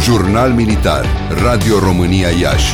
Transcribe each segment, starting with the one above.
Jurnal Militar, Radio România Iași.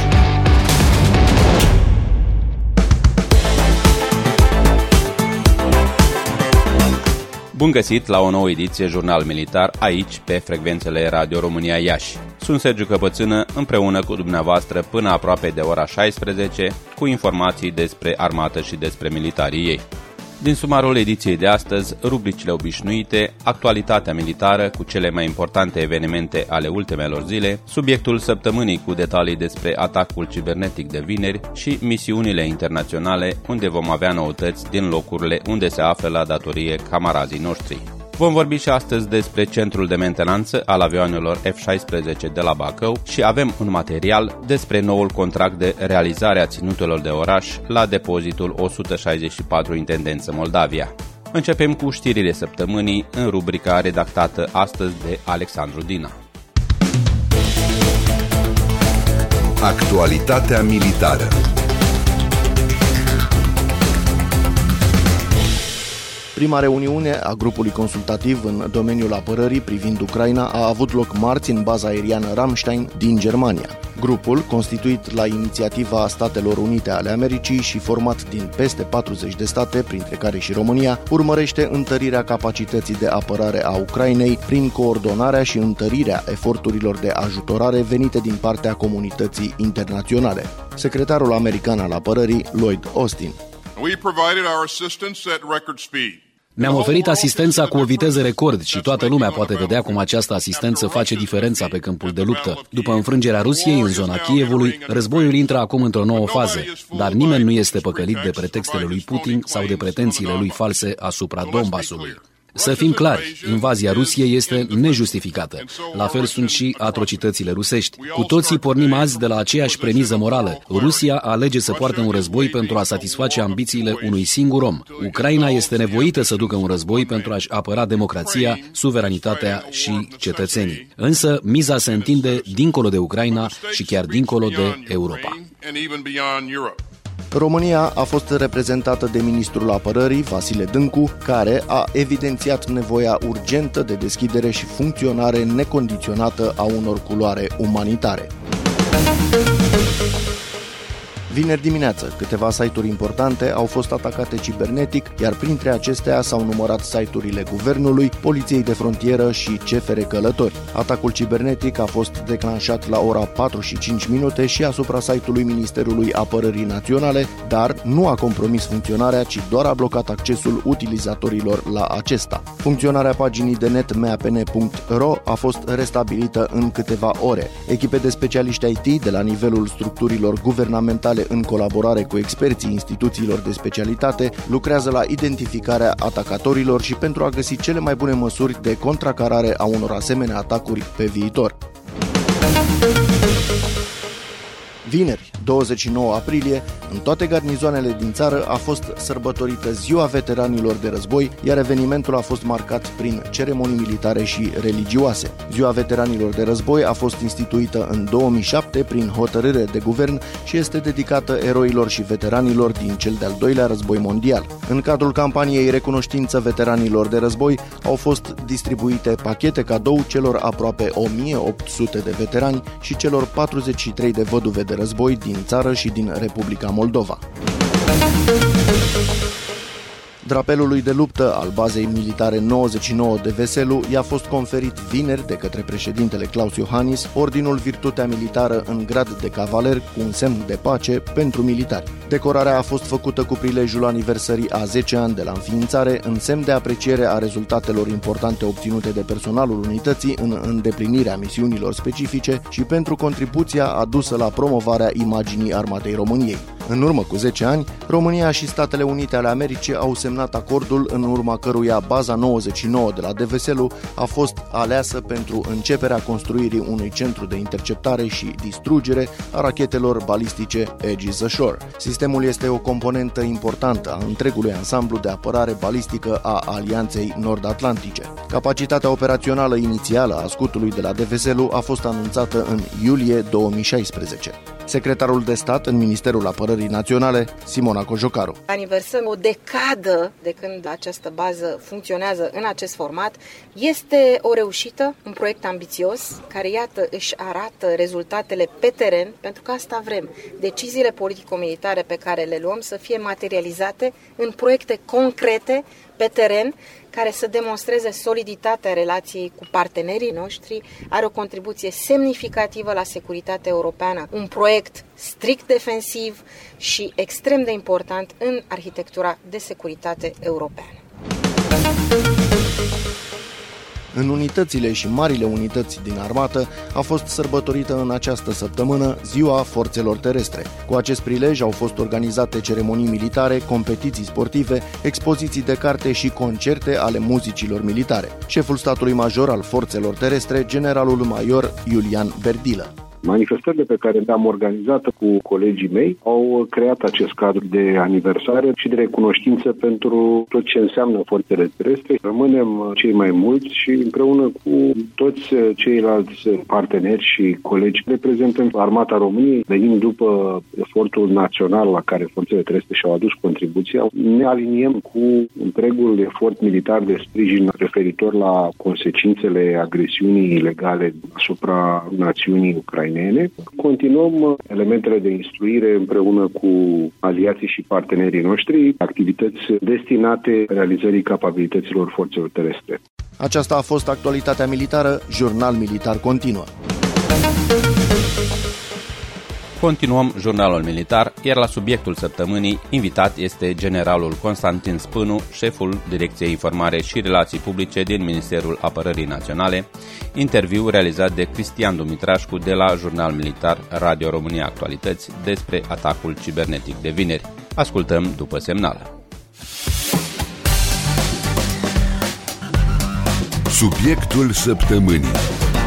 Bun găsit la o nouă ediție Jurnal Militar, aici, pe frecvențele Radio România Iași. Sunt Sergiu Căpățână, împreună cu dumneavoastră până aproape de ora 16, cu informații despre armată și despre militarii ei. Din sumarul ediției de astăzi, rubricile obișnuite, actualitatea militară cu cele mai importante evenimente ale ultimelor zile, subiectul săptămânii cu detalii despre atacul cibernetic de vineri și misiunile internaționale, unde vom avea noutăți din locurile unde se află la datorie camarazii noștri. Vom vorbi și astăzi despre centrul de mentenanță al avioanelor F-16 de la Bacău și avem un material despre noul contract de realizare a ținutelor de oraș la depozitul 164 Intendență Moldavia. Începem cu știrile săptămânii în rubrica redactată astăzi de Alexandru Dina. Actualitatea militară. Prima reuniune a grupului consultativ în domeniul apărării privind Ucraina a avut loc marți în baza aeriană Ramstein din Germania. Grupul, constituit la inițiativa Statelor Unite ale Americii și format din peste 40 de state, printre care și România, urmărește întărirea capacității de apărare a Ucrainei prin coordonarea și întărirea eforturilor de ajutorare venite din partea comunității internaționale. Secretarul american al apărării, Lloyd Austin. Ne-am oferit asistența cu o viteză record și toată lumea poate vedea cum această asistență face diferența pe câmpul de luptă. După înfrângerea Rusiei în zona Kievului, războiul intră acum într-o nouă fază, dar nimeni nu este păcălit de pretextele lui Putin sau de pretențiile lui false asupra Donbasului. Să fim clari, invazia Rusiei este nejustificată. La fel sunt și atrocitățile rusești. Cu toții pornim azi de la aceeași premiză morală. Rusia alege să poarte un război pentru a satisface ambițiile unui singur om. Ucraina este nevoită să ducă un război pentru a-și apăra democrația, suveranitatea și cetățenii. Însă miza se întinde dincolo de Ucraina și chiar dincolo de Europa. România a fost reprezentată de ministrul apărării, Vasile Dâncu, care a evidențiat nevoia urgentă de deschidere și funcționare necondiționată a unor culoare umanitare. Vineri dimineață, câteva site-uri importante au fost atacate cibernetic, iar printre acestea s-au numărat site-urile Guvernului, Poliției de Frontieră și CFR Călători. Atacul cibernetic a fost declanșat la ora 4:05 și asupra site-ului Ministerului Apărării Naționale, dar nu a compromis funcționarea, ci doar a blocat accesul utilizatorilor la acesta. Funcționarea paginii de net meapn.ro a fost restabilită în câteva ore. Echipe de specialiști IT de la nivelul structurilor guvernamentale în colaborare cu experții instituțiilor de specialitate, lucrează la identificarea atacatorilor și pentru a găsi cele mai bune măsuri de contracarare a unor asemenea atacuri pe viitor. Vineri, 29 aprilie, în toate garnizoanele din țară a fost sărbătorită Ziua Veteranilor de Război, iar evenimentul a fost marcat prin ceremonii militare și religioase. Ziua Veteranilor de Război a fost instituită în 2007 prin hotărâre de guvern și este dedicată eroilor și veteranilor din cel de-al doilea război mondial. În cadrul campaniei Recunoștință Veteranilor de Război au fost distribuite pachete cadou celor aproape 1800 de veterani și celor 43 de văduve de război din țară și din Republica Moldova. Drapelului de luptă al bazei militare 99 de Veselu i-a fost conferit vineri de către președintele Klaus Iohannis ordinul Virtutea Militară în grad de cavaler cu un semn de pace pentru militari. Decorarea a fost făcută cu prilejul aniversării a 10 ani de la înființare, în semn de apreciere a rezultatelor importante obținute de personalul unității în îndeplinirea misiunilor specifice și pentru contribuția adusă la promovarea imaginii Armatei României. În urmă cu 10 ani, România și Statele Unite ale Americii au semnat acordul în urma căruia baza 99 de la Deveselu a fost aleasă pentru începerea construirii unui centru de interceptare și distrugere a rachetelor balistice Aegis Ashore. Sistemul este o componentă importantă a întregului ansamblu de apărare balistică a Alianței Nord-Atlantice. Capacitatea operațională inițială a scutului de la Deveselu a fost anunțată în iulie 2016. Secretarul de stat în Ministerul Apărării Naționale, Simona Cojocaru. Aniversăm o decadă de când această bază funcționează în acest format. Este o reușită, un proiect ambițios, care, iată, își arată rezultatele pe teren, pentru că asta vrem. Deciziile politico-militare pe care le luăm să fie materializate în proiecte concrete pe teren, care să demonstreze soliditatea relației cu partenerii noștri, are o contribuție semnificativă la securitatea europeană, un proiect strict defensiv și extrem de important în arhitectura de securitate europeană. În unitățile și marile unități din armată a fost sărbătorită în această săptămână Ziua Forțelor Terestre. Cu acest prilej au fost organizate ceremonii militare, competiții sportive, expoziții de carte și concerte ale muzicilor militare. Șeful statului major al Forțelor Terestre, generalul major Iulian Berdilă. Manifestările pe care le-am organizat cu colegii mei au creat acest cadru de aniversare și de recunoștință pentru tot ce înseamnă forțele terestre. Rămânem cei mai mulți și împreună cu toți ceilalți parteneri și colegi reprezentând Armata României, venind după efortul național la care forțele terestre și-au adus contribuția, ne aliniem cu întregul efort militar de sprijin referitor la consecințele agresiunii ilegale asupra națiunii ucrainene. Continuăm elementele de instruire împreună cu aliații și partenerii noștri, activități destinate realizării capabilităților forțelor terestre. Aceasta a fost actualitatea militară, Jurnal Militar continuă. Continuăm jurnalul militar, iar la subiectul săptămânii, invitat este generalul Constantin Spânu, șeful Direcției Informare și Relații Publice din Ministerul Apărării Naționale, interviu realizat de Cristian Dumitrașcu de la Jurnal Militar Radio România Actualități despre atacul cibernetic de vineri. Ascultăm după semnal. Subiectul săptămânii.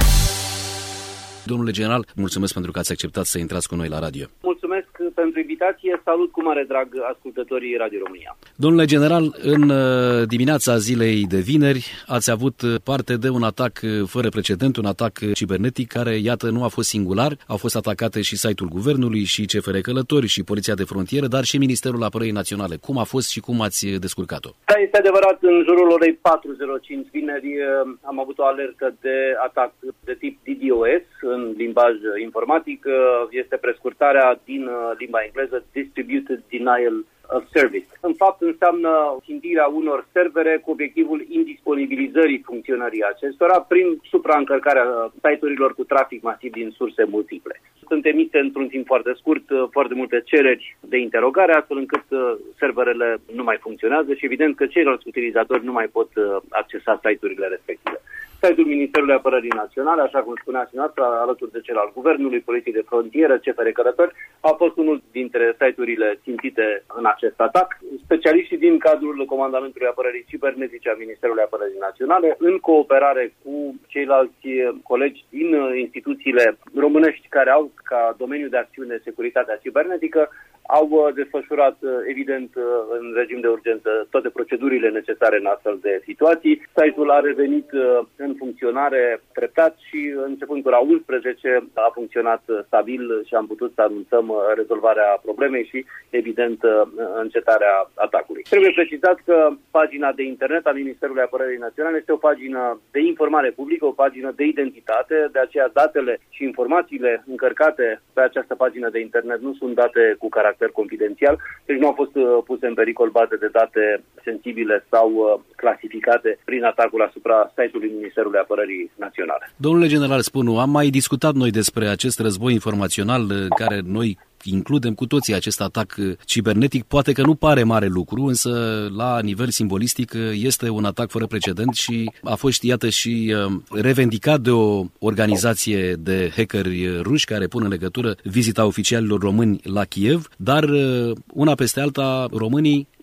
Domnule general, mulțumesc pentru că ați acceptat să intrați cu noi la radio. Mulțumesc pentru invitație, salut cu mare drag ascultătorii Radio România. Domnule general, în dimineața zilei de vineri ați avut parte de un atac fără precedent, un atac cibernetic care, iată, nu a fost singular. Au fost atacate și site-ul Guvernului, și CFR Călători, și Poliția de Frontieră, dar și Ministerul Apărării Naționale. Cum a fost și cum ați descurcat-o? Da, este adevărat, în jurul orei 4:05 vineri am avut o alertă de atac de tip DDoS, în limbaj informatic, este prescurtarea din limba engleză Distributed Denial of Service. În fapt, înseamnă țintirea unor servere cu obiectivul indisponibilizării funcționării acestora prin supraîncărcarea site-urilor cu trafic masiv din surse multiple. Sunt emise într-un timp foarte scurt foarte multe cereri de interogare, astfel încât serverele nu mai funcționează și evident că ceilalți utilizatori nu mai pot accesa site-urile respective. Site-ul Ministerului Apărării Naționale, așa cum spuneați noastră, alături de cel al Guvernului, Poliției de Frontieră, CFR Călători, a fost unul dintre site-urile țintite în acest atac. Specialiștii din cadrul Comandamentului Apărării Cibernetice a Ministerului Apărării Naționale, în cooperare cu ceilalți colegi din instituțiile românești care au ca domeniu de acțiune securitatea cibernetică, au desfășurat, evident, în regim de urgență toate procedurile necesare în astfel de situații. Site-ul a revenit în funcționare treptat și începând cu ora 11 a funcționat stabil și am putut să anunțăm rezolvarea problemei și, evident, încetarea atacului. Trebuie precizat că pagina de internet a Ministerului Apărării Naționale este o pagină de informare publică, o pagină de identitate, de aceea datele și informațiile încărcate pe această pagină de internet nu sunt date cu caracter confidențial, deci nu au fost puse în pericol baze de date sensibile sau clasificate prin atacul asupra site-ului Ministerului Apărării Naționale. Domnule general Spânu, am mai discutat noi despre acest război informațional care noi includem cu toții acest atac cibernetic. Poate că nu pare mare lucru, însă la nivel simbolistic este un atac fără precedent și a fost, iată, și revendicat de o organizație de hackeri ruși care pun în legătură vizita oficialilor români la Kiev, dar una peste alta românii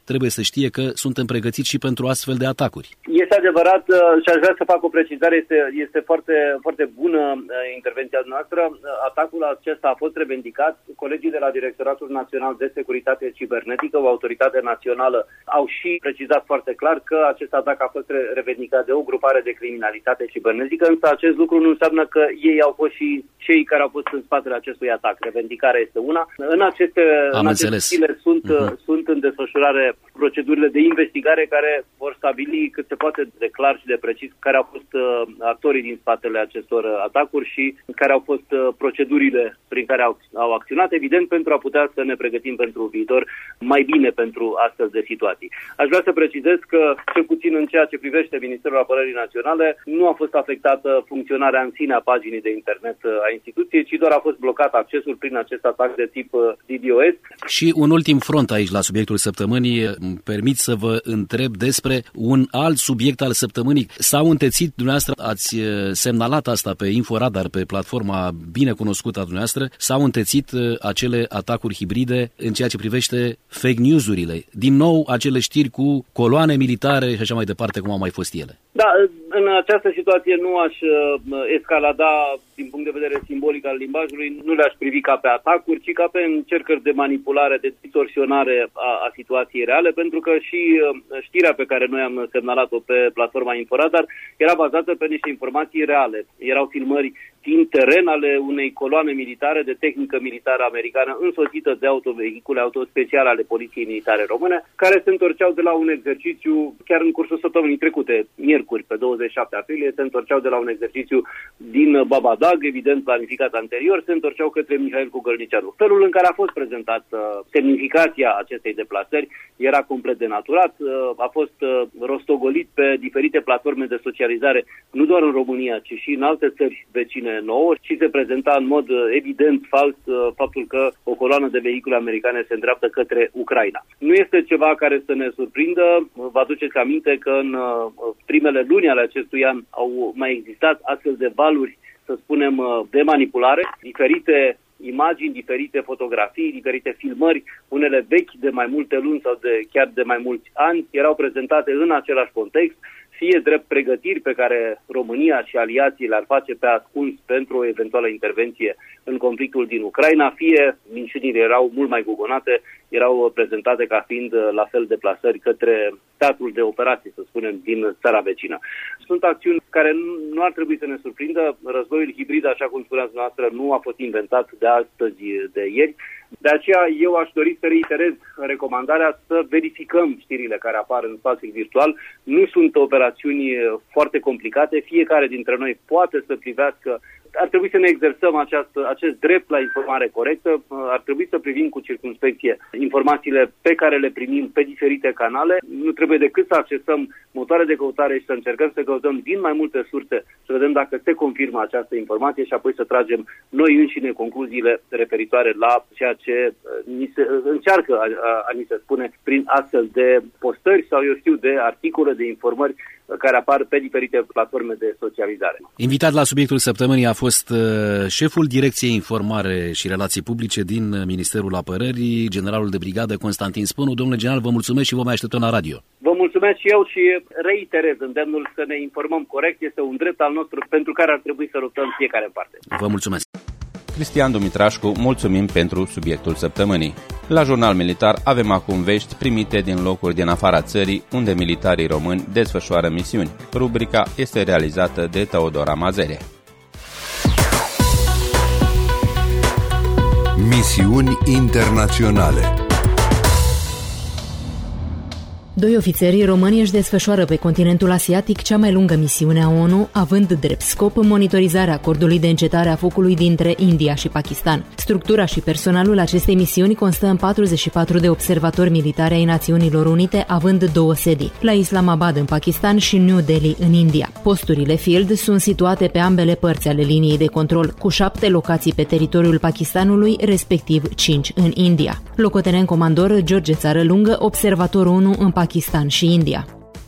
trebuie să știe că suntem pregătiți și pentru astfel de atacuri. Este adevărat și aș vrea să fac o precizare, este foarte, foarte bună intervenția noastră. Atacul acesta a fost revendicat. Colegii de la Directoratul Național de Securitate Cibernetică, o autoritate națională, au și precizat foarte clar că acest atac a fost revendicat de o grupare de criminalitate cibernetică, însă acest lucru nu înseamnă că ei au fost și cei care au fost în spatele acestui atac. Revendicarea este una. În aceste zile sunt în desfășurare procedurile de investigare care vor stabili cât se poate de clar și de precis care au fost actorii din spatele acestor atacuri și care au fost procedurile prin care au acționat, evident, pentru a putea să ne pregătim pentru viitor mai bine pentru astfel de situații. Aș vrea să precizez că, cel puțin în ceea ce privește Ministerul Apărării Naționale, nu a fost afectată funcționarea în sine a paginii de internet a instituției, ci doar a fost blocat accesul prin acest atac de tip DDoS. Și un ultim front aici la subiectul săptămânii, îmi permit să vă întreb despre un alt subiect al săptămânii. S-au întețit, dumneavoastră ați semnalat asta pe Inforadar, pe platforma bine cunoscută a dumneavoastră, s-au întețit acele atacuri hibride în ceea ce privește fake news-urile. Din nou, acele știri cu coloane militare și așa mai departe, cum au mai fost ele. Da, în această situație nu aș escalada din punct de vedere simbolic al limbajului, nu le-aș privi ca pe atacuri, ci ca pe încercări de manipulare, de distorsionare a situației reale, pentru că și știrea pe care noi am semnalat-o pe platforma Inforadar era bazată pe niște informații reale. Erau filmări din teren ale unei coloane militare de tehnică militară americană însoțită de autovehicule autospeciale ale Poliției Militare Române, care se întorceau de la un exercițiu, chiar în cursul săptămânii trecute, miercuri, pe 27 aprilie, se întorceau de la un exercițiu din Babadag, evident planificat anterior, se întorceau către Mihail Cugălnicianu. Felul în care a fost prezentată semnificația acestei deplasări era complet denaturat, a fost rostogolit pe diferite platforme de socializare, nu doar în România, ci și în alte țări vecine nouă, și se prezenta în mod evident fals faptul că o coloană de vehicule americane se îndreaptă către Ucraina. Nu este ceva care să ne surprindă. Vă aduceți aminte că în primele luni ale acestui an au mai existat astfel de valuri, să spunem, de manipulare, diferite imagini, diferite fotografii, diferite filmări, unele vechi de mai multe luni sau chiar de mai mulți ani, erau prezentate în același context, fie drept pregătiri pe care România și aliații le-ar face pe ascuns pentru o eventuală intervenție în conflictul din Ucraina, fie minciunile erau mult mai gugonate, erau prezentate ca fiind la fel deplasări către teatrul de operații, să spunem, din țara vecină. Sunt acțiuni care nu ar trebui să ne surprindă. Războiul hibrid, așa cum spuneați noastră, nu a fost inventat de astăzi, de ieri. De aceea eu aș dori să reiterez recomandarea să verificăm știrile care apar în spațiul virtual. Nu sunt operațiuni foarte complicate, fiecare dintre noi poate să privească. Ar trebui să ne exersăm acest drept la informare corectă, ar trebui să privim cu circumspecție informațiile pe care le primim pe diferite canale. Nu trebuie decât să accesăm motoare de căutare și să încercăm să căutăm din mai multe surse, să vedem dacă se confirmă această informație și apoi să tragem noi înșine concluziile referitoare la ceea ce ni se încearcă a ni se spune prin astfel de postări sau, eu știu, de articole, de informări care apar pe diferite platforme de socializare. Invitat la subiectul săptămânii a fost șeful Direcției Informare și Relații Publice din Ministerul Apărării, generalul de brigadă Constantin Spânu. Domnule general, vă mulțumesc și vă mai așteptăm la radio. Vă mulțumesc și eu și reiterez îndemnul să ne informăm corect. Este un drept al nostru pentru care ar trebui să luptăm fiecare în parte. Vă mulțumesc. Cristian Dumitrașcu, mulțumim pentru subiectul săptămânii. La Jurnal Militar avem acum vești primite din locuri din afara țării unde militarii români desfășoară misiuni. Rubrica este realizată de Teodora Mazere. Misiuni internaționale. 2 ofițeri români își desfășoară pe continentul asiatic cea mai lungă misiune a ONU, având drept scop monitorizarea acordului de încetare a focului dintre India și Pakistan. Structura și personalul acestei misiuni constă în 44 de observatori militari ai Națiunilor Unite, având 2 sedii, la Islamabad în Pakistan și New Delhi în India. Posturile field sunt situate pe ambele părți ale liniei de control, cu 7 locații pe teritoriul Pakistanului, respectiv 5 în India. Locotenent comandor George Țarălungă, observator ONU în Pakistan și India.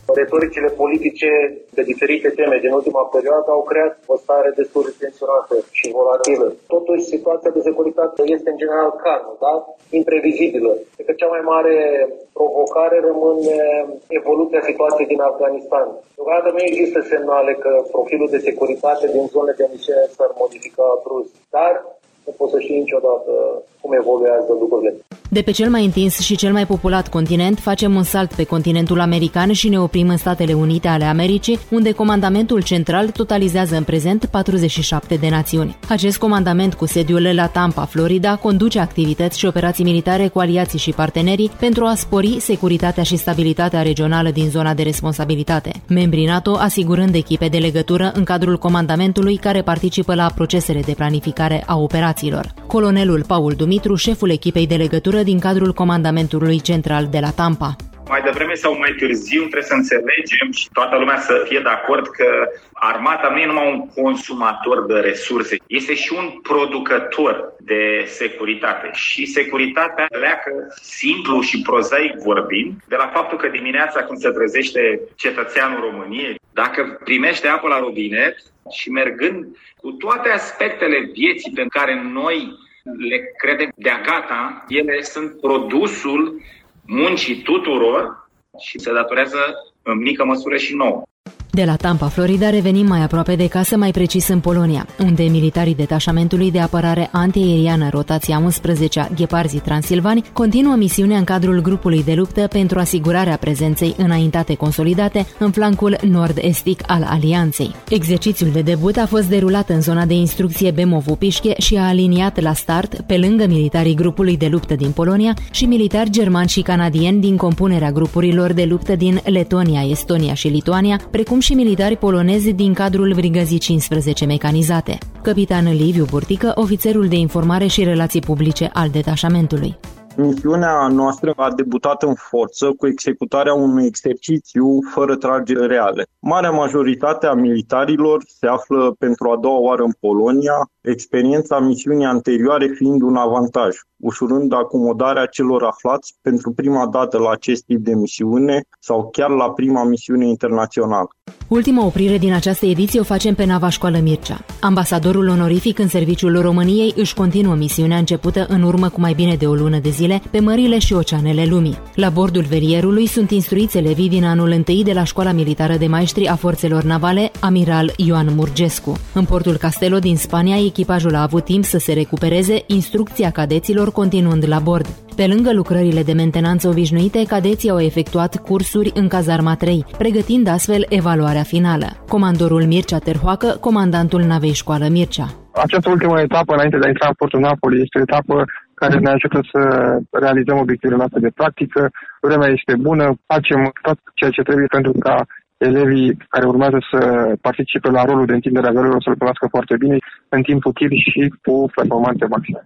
Retoricile politice de diferite teme din ultima perioadă au creat o stare destul de tensionată și volatilă. Totuși, situația de securitate este în general calmă, da? Imprevizibilă. Cred că cea mai mare provocare rămâne evoluția situației din Afganistan. Deocamdată nu există semnale că profilul de securitate din zonele de misiune s-ar modifica brusc, dar nu poți să știi niciodată cum evoluează lucrurile. De pe cel mai întins și cel mai populat continent, facem un salt pe continentul american și ne oprim în Statele Unite ale Americii, unde comandamentul central totalizează în prezent 47 de națiuni. Acest comandament cu sediul la Tampa, Florida, conduce activități și operații militare cu aliații și partenerii pentru a spori securitatea și stabilitatea regională din zona de responsabilitate. Membrii NATO asigurând echipe de legătură în cadrul comandamentului care participă la procesele de planificare a operațiilor. Colonelul Paul Dumitru, șeful echipei de legătură din cadrul comandamentului central de la Tampa. Mai devreme sau mai târziu trebuie să înțelegem și toată lumea să fie de acord că armata nu e numai un consumator de resurse, este și un producător de securitate. Și securitatea pleacă, simplu și prozaic vorbind, de la faptul că dimineața când se trezește cetățeanul României, dacă primește apă la robinet și mergând cu toate aspectele vieții pe care noi le credem de-a gata, ele sunt produsul muncii tuturor și se datorează în mică măsură și nouă. De la Tampa, Florida, revenim mai aproape de casă, mai precis în Polonia, unde militarii detașamentului de apărare antiaeriană rotația 11-a Gheparzii Transilvani continuă misiunea în cadrul grupului de luptă pentru asigurarea prezenței înaintate consolidate în flancul nord-estic al alianței. Exercițiul de debut a fost derulat în zona de instrucție Bemovu-Pișche și a aliniat la start, pe lângă militarii grupului de luptă din Polonia și militari germani și canadieni din compunerea grupurilor de luptă din Letonia, Estonia și Lituania, precum și militari polonezi din cadrul Brigăzii 15 mecanizate. Capitan Liviu Burtică, ofițerul de informare și relații publice al detașamentului. Misiunea noastră a debutat în forță cu executarea unui exercițiu fără tragere reale. Marea majoritate a militarilor se află pentru a doua oară în Polonia, experiența misiunii anterioare fiind un avantaj, ușurând acomodarea celor aflați pentru prima dată la acest tip de misiune sau chiar la prima misiune internațională. Ultima oprire din această ediție o facem pe nava Școală Mircea. Ambasadorul onorific în serviciul României își continuă misiunea începută în urmă cu mai bine de o lună de zile pe mările și oceanele lumii. La bordul velierului sunt instruiți elevii din anul 1 de la Școala Militară de Maestri a Forțelor Navale, Amiral Ioan Murgescu. În portul Castelo din Spania, echipajul a avut timp să se recupereze, instrucția cadeților continuând la bord. Pe lângă lucrările de mentenanță obișnuite, cadeții au efectuat cursuri în cazarma 3, pregătind astfel evaluarea finală. Comandorul Mircea Terhoacă, comandantul navei Școală Mircea. Această ultimă etapă, înainte de a intra în portul Napoli, este o etapă care ne ajută să realizăm obiectivele noastre de practică. Vremea este bună, facem tot ceea ce trebuie pentru ca elevii care urmează să participe la rolul de întindere a velelor să-l cunoască foarte bine, în timp util și cu performanțe maxime.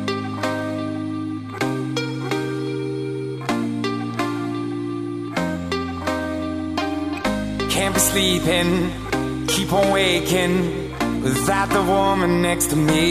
Can't be sleeping, keep on waking without the woman next to me.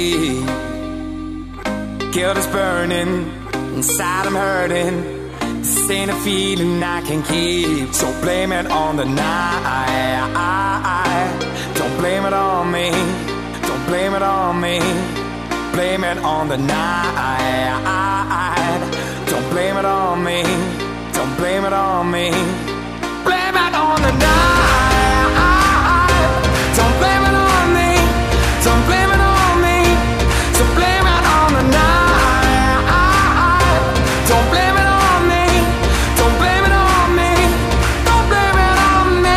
Guilt is burning, inside I'm hurting. This ain't a feeling I can keep. So blame it on the night. Don't blame it on me. Don't blame it on me. Blame it on the night. Don't blame it on me. Don't blame it on me. Blame it on the night. Don't blame it on me. Don't blame it on me. So blame it on the night. Don't blame it on me. Don't blame it on me. Don't blame it on me.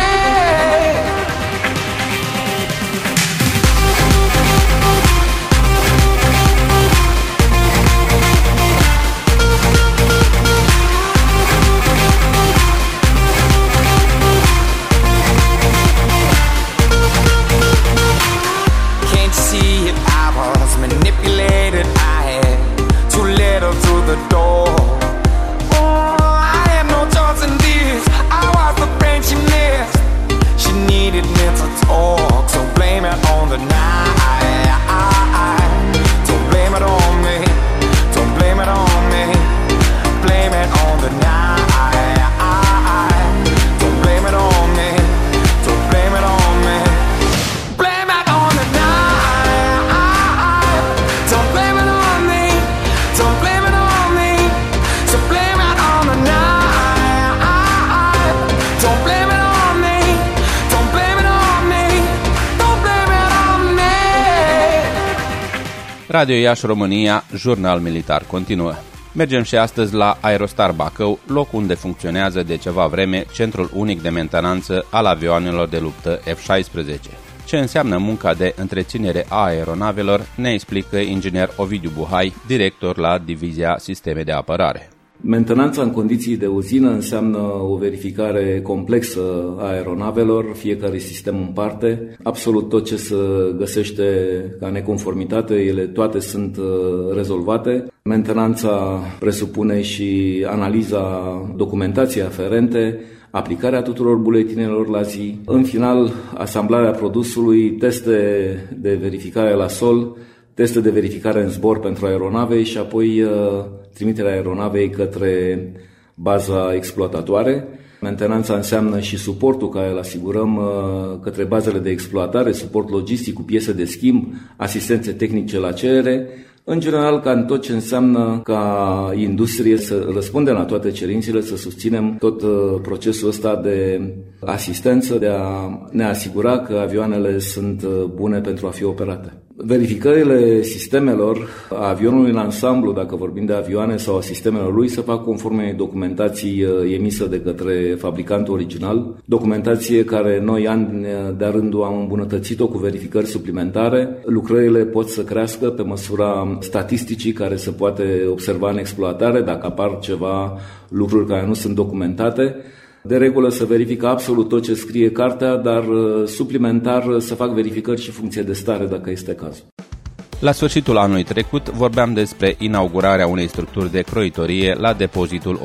Radio Iași România, Jurnal Militar continuă. Mergem și astăzi la Aerostar Bacău, loc unde funcționează de ceva vreme Centrul Unic de Mentenanță al avioanelor de luptă F-16. Ce înseamnă munca de întreținere a aeronavelor, ne explică inginer Ovidiu Buhai, director la Divizia Sisteme de Apărare. Mentenanța în condiții de uzină înseamnă o verificare complexă a aeronavelor, fiecare sistem în parte. Absolut tot ce se găsește ca neconformitate, ele toate sunt rezolvate. Mentenanța presupune și analiza documentației aferente, aplicarea tuturor buletinelor la zi, în final asamblarea produsului, teste de verificare la sol, teste de verificare în zbor pentru aeronave și apoi trimiterea aeronavei către baza exploatatoare. Mentenanța înseamnă și suportul care îl asigurăm către bazele de exploatare, suport logistic cu piese de schimb, asistențe tehnice la cerere. În general, ca în tot ce înseamnă ca industrie să răspundem la toate cerințele, să susținem tot procesul ăsta de asistență, de a ne asigura că avioanele sunt bune pentru a fi operate. Verificările sistemelor a avionului în ansamblu, dacă vorbim de avioane sau a sistemelor lui, se fac conform unei documentații emisă de către fabricantul original, documentație care noi ani de-a rândul am îmbunătățit-o cu verificări suplimentare. Lucrările pot să crească pe măsura statisticii care se poate observa în exploatare, dacă apar ceva lucruri care nu sunt documentate. De regulă se verifică absolut tot ce scrie cartea, dar suplimentar se fac verificări și funcție de stare dacă este cazul. La sfârșitul anului trecut vorbeam despre inaugurarea unei structuri de croitorie la depozitul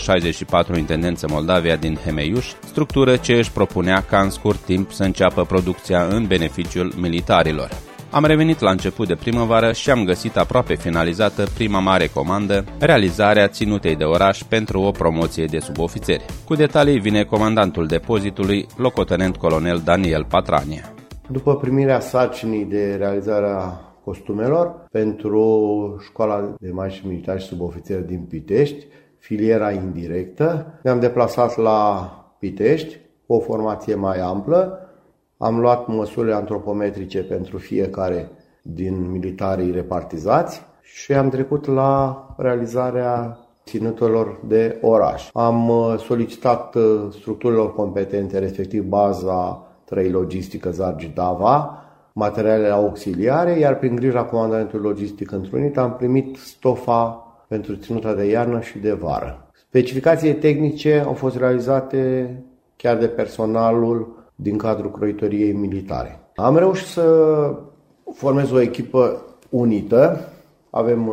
164 Intendență Moldavia din Hemeiuș, structură ce își propunea ca în scurt timp să înceapă producția în beneficiul militarilor. Am revenit la început de primăvară și am găsit aproape finalizată prima mare comandă, realizarea ținutei de oraș pentru o promoție de subofițeri. Cu detalii vine comandantul depozitului, locotenent colonel Daniel Patrania. După primirea sarcinii de realizarea costumelor pentru școala de maestri militari și subofițeri din Pitești, filiera indirectă, ne-am deplasat la Pitești cu o formație mai amplă. Am luat măsurile antropometrice pentru fiecare din militarii repartizați și am trecut la realizarea ținutelor de oraș. Am solicitat structurilor competente, respectiv baza 3 logistică Zargi-Dava, materialele auxiliare, iar prin grija comandantului logistic întrunit am primit stofa pentru ținuta de iarnă și de vară. Specificațiile tehnice au fost realizate chiar de personalul din cadrul croitoriei militare. Am reușit să formez o echipă unită. Avem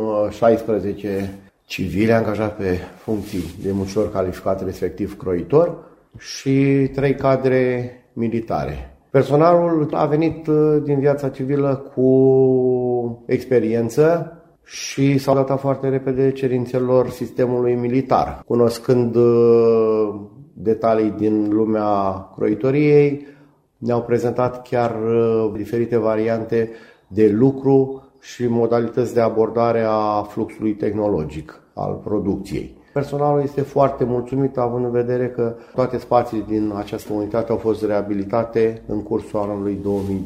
16 civili angajați pe funcții de muncitori calificate, respectiv croitori, și 3 cadre militare. Personalul a venit din viața civilă cu experiență și s-au adaptat foarte repede cerințelor sistemului militar. Cunoscând detalii din lumea croitoriei, ne-au prezentat chiar diferite variante de lucru și modalități de abordare a fluxului tehnologic al producției. Personalul este foarte mulțumit, având în vedere că toate spațiile din această unitate au fost reabilitate în cursul anului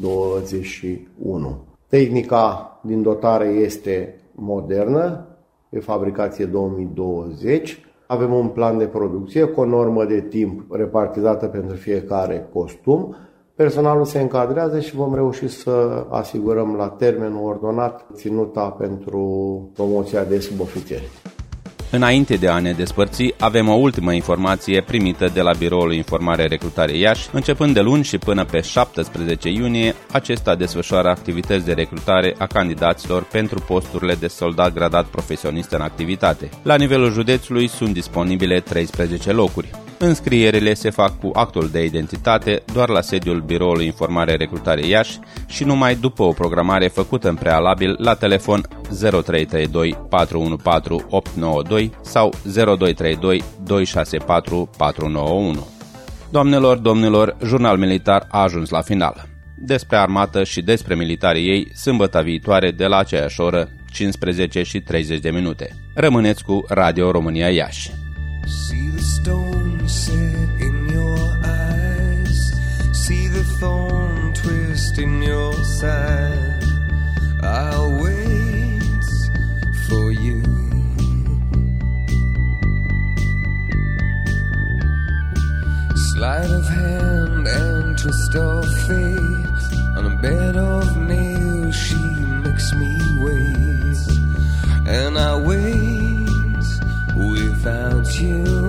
2021. Tehnica din dotare este modernă, de fabricație 2020. Avem un plan de producție cu o normă de timp repartizată pentru fiecare costum. Personalul se încadrează și vom reuși să asigurăm la termenul ordonat ținuta pentru promoția de subofițeri. Înainte de a ne despărți, avem o ultimă informație primită de la Biroul Informare Recrutare Iași. Începând de luni și până pe 17 iunie, acesta desfășoară activități de recrutare a candidaților pentru posturile de soldat gradat profesionist în activitate. La nivelul județului sunt disponibile 13 locuri. Înscrierile se fac cu actul de identitate doar la sediul Biroului Informare Recrutare Iași și numai după o programare făcută în prealabil la telefon 0332 414 892 sau 0232 264 491. Doamnelor, domnilor, Jurnal Militar a ajuns la final. Despre armată și despre militarii ei, sâmbătă viitoare de la aceeași oră, 15 și 30 de minute. Rămâneți cu Radio România Iași. See the stone set in your eyes, see the thorn twist in your side. I'll wait twist of fate. On a bed of nails she makes me wait. And I wait without you.